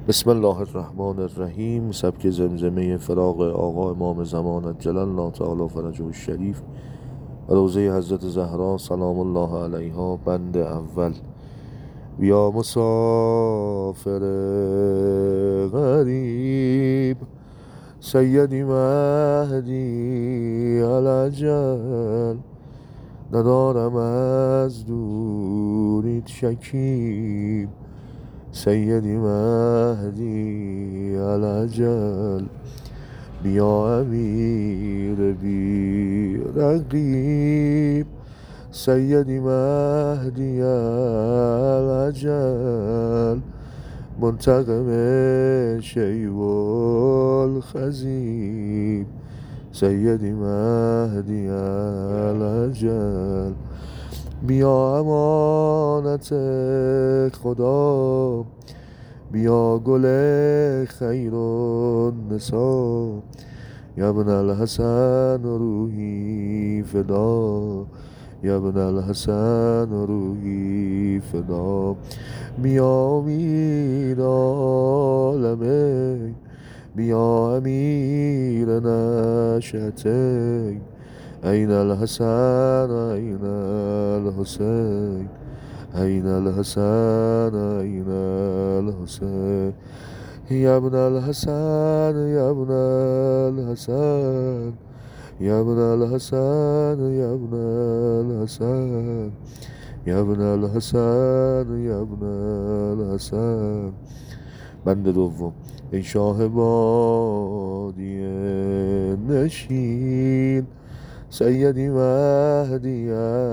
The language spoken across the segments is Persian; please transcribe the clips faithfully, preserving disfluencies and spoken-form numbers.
بسم الله الرحمن الرحیم. سبک زمزمه فراق آقا امام زمان عجل الله تعالی فرجه الشریف و روضه حضرت زهرا سلام الله علیها. بند اول. یا مسافر غریب سیدی مهدی العجل، ندارم از دوریت شکیب سیدی مهدی العجل. بیا امیر بی رقیب سیدی مهدی العجل، منتقم شیب الخزیب سیدی مهدی العجل. بیا امانت خدا، بیا گل خیر النسا، یا ابن الحسن روحی فدا، یا ابن الحسن روحی فدا. بیا امیر عالمین، بیا امیر نشأتین، این الحسن این الحسین، این الحسن این الحسین. یا ابن الحسن یا ابن الحسن، یا ابن الحسن یا ابن الحسن، یا ابن الحسن یا ابن الحسن. بند دوم. ای شاه بادیه نشین سیدی مهدی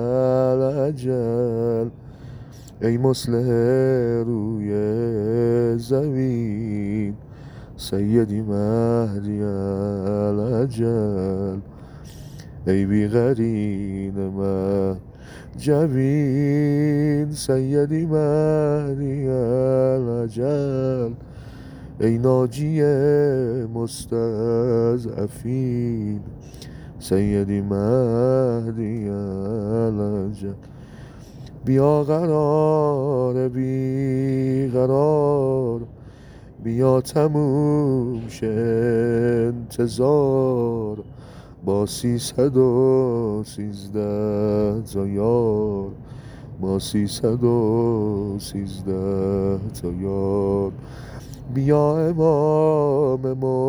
العجل، ای مصلح روی زمین سیدی مهدی العجل، ای بی قرین من جبین سیدی مهدی العجل، ای ناجی مستضعفین سیدی مهدی العجل. بیا قرار بی قرار، بیا تموم شه انتظار، با سیصد و سیزده تا یار، با سیصد و سیزده تا یار. بیا امام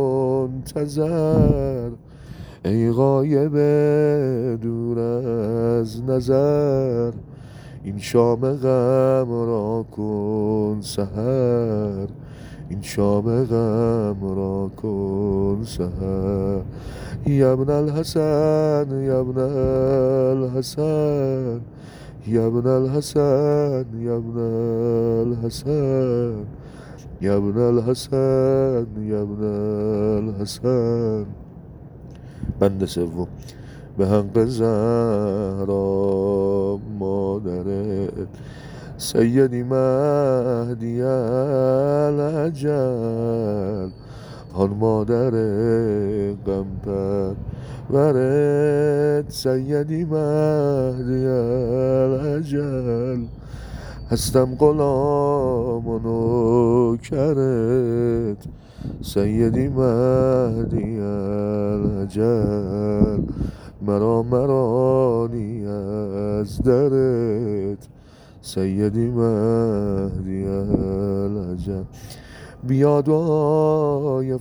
منتظر، ای غایب دور از نظر، این شام غم را کن سحر، این شام غم را کن سحر. یا ابن الحسن یا ابن الحسن، یا ابن الحسن یا ابن الحسن، یا ابن الحسن یا ابن الحسن. بند سوم. به حق زهرا مادرت سیدی مهدی العجل، آن مادر غم پرورت سیدی مهدی العجل، هستم غلام و نوکرت سیدی مهدی العجل، مرا مرانی از درت سیدی مهدی العجل. بیا دعای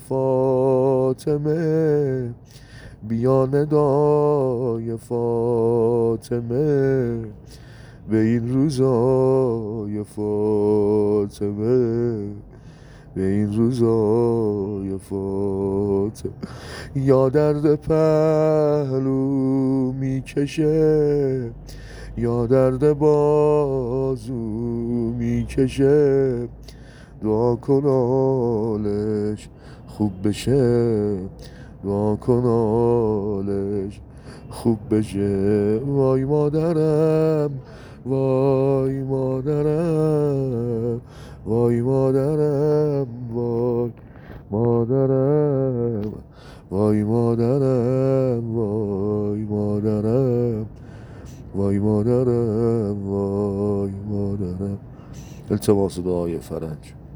فاطمه، بیا ندای فاطمه، به این روزای فاطمه، به این روزای فاطمه. یا درد پهلو میکشه، یا درد بازو میکشه، دعا کن حالش خوب بشه، دعا کن حالش خوب بشه. وای مادرم، وای مادرم، وای مادرم، وای مادرم، وای مادرم، وای مادرم، وای مادرم، وای مادرم. التماس دعای فرج.